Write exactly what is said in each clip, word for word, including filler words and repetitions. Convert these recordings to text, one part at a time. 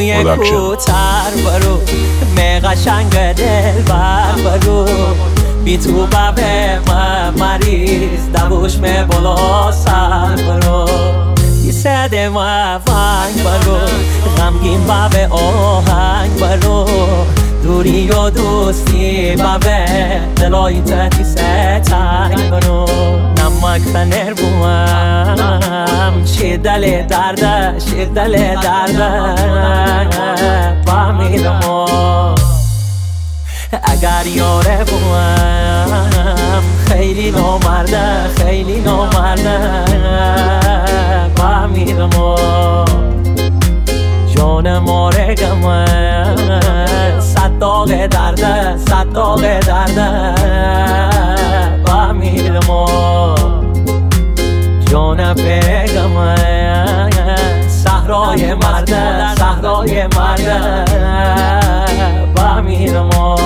موی کوتر برو مقشنگ دل بر برو بی تو ببه مریض دوش می بالا سر برو بی سده مفنگ برو غمگین ببه آهنگ برو دوری و دوستی ببه دلای تحتی ستنگ برو نمک تنر بوم چی دل درده چی دل درده فهمیدم اگر یاره بوم خیلی نامرده خیلی نامرده فهمیدم جان مارگم صد داغ درده صد داغ درده فهمیدم جان بگم صحرای مرده صحرای مرده فهمیدم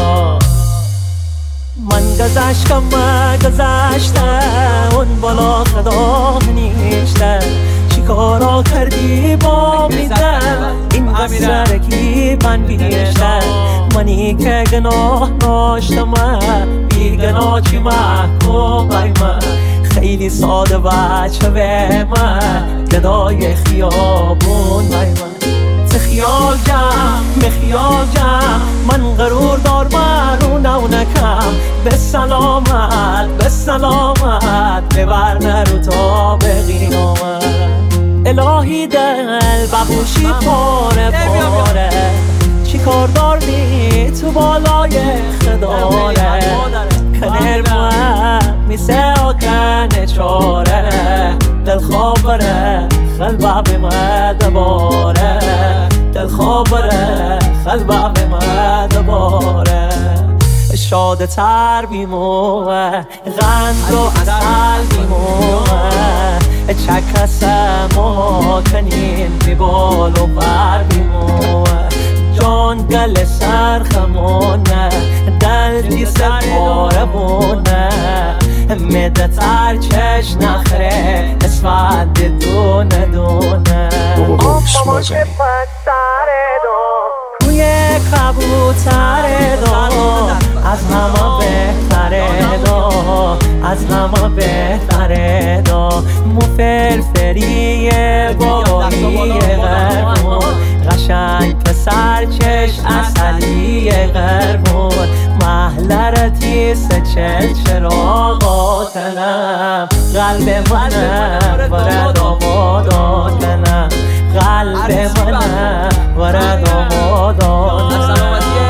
من گذشتم گذشته اون بالا صدا نیشته چی کارا کردی با میده این بسرکی من بیشته منی که گناه داشتم بی گناه چی محکوم من خیلی ساده بچه به من گدای خیابون من ته خیال جم به خیال جم من غرور دار مرو نو نکم به سلامت به سلامت ببر نرو تا به قیامت الهی دل بخوشی پاره پاره چی کار داری تو بالای خداره کنر من میسه آکن چاره دل خوابره خلبه به مدباره دل خوابره خلبه به مدباره شاده تر بیموه غند و اصل بیموه چک سما کنین بی بال و بر بیموه جان گل سرخمونه دل دیست پارمونه مده تر چش نخره اسفند دونه دونه آماما که پتر دو روی کبوتر دو از همه بهتره دو از همه بهتره دو مفرفری بایی غرمون قشنگ پسر چش اصلی غرمون محلرتی سچل چراغاتنم قلب منم ورد آماداتنم قلب منم ورد آماداتنم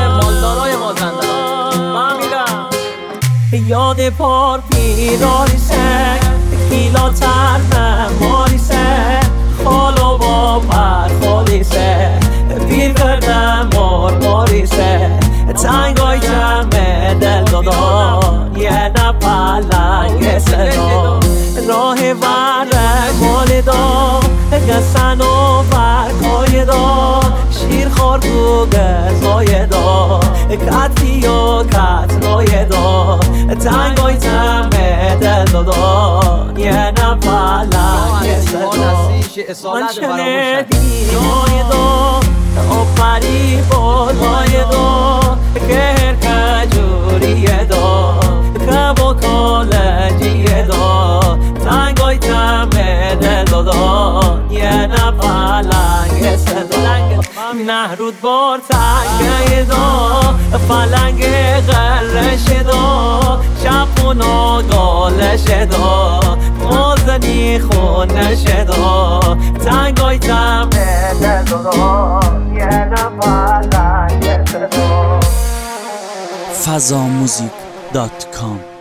یاد پار پیرانی سک کیلا ترمم ماری سک خالو با پر خالی سک پیر کردم مار ماری سک تنگای جمع دل دادان یه نپلنگ صدا راه ورق مال دا گسن و برکای دا شیر خار تو گزای دا کتی و کت رای دا تنگای جمع دل دادان یه نپلنگ صدا من شنیدی رای دا آفری بالای دا که کجوریه دا که با کالجیه دا تنگای تمه دل دادا یه نپلنگ صدا نهرود بار تنگه دا فلنگ غرش دا شپون و گالش دا موزنی خونش دا تنگای تمه دل دادا یه نپلنگ صدا فضاموزیک دات کام